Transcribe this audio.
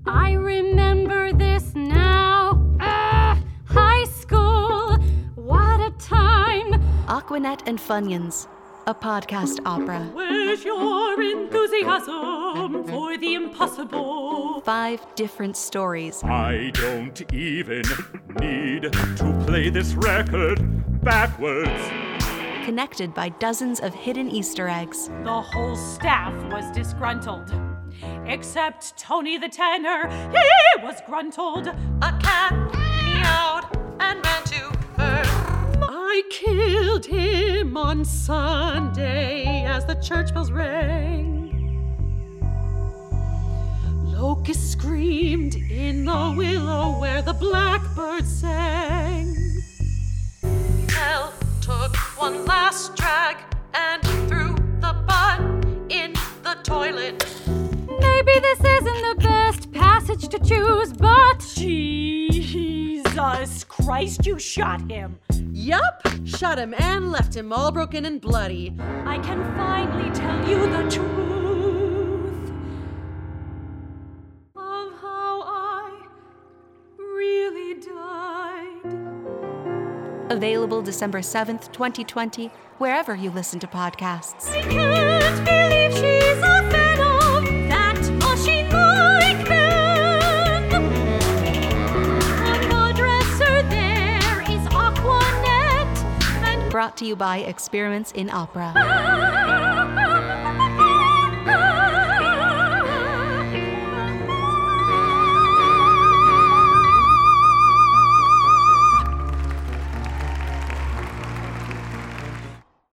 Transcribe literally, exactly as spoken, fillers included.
I remember this now. Ah, high school, what a time. Aquanet and Funyuns, a podcast opera. Where's your enthusiasm for the impossible? Five different stories. I don't even need to play this record backwards. Connected by dozens of hidden Easter eggs. The whole staff was disgruntled. Except Tony the tenor, he was gruntled. A cat meowed and ran to earth. I killed him on Sunday as the church bells rang. Locust screamed in the willow where the blackbird sang. Hell took one last drag and threw the butt in the toilet. Maybe this isn't the best passage to choose, but... Jesus Christ, you shot him. Yup, shot him and left him all broken and bloody. I can finally tell you the truth of how I really died. Available December seventh, twenty twenty, wherever you listen to podcasts. I can't believe she's a fan of that machine like band. On the dresser there is Aquanet and Brought to you by Experiments in Opera. I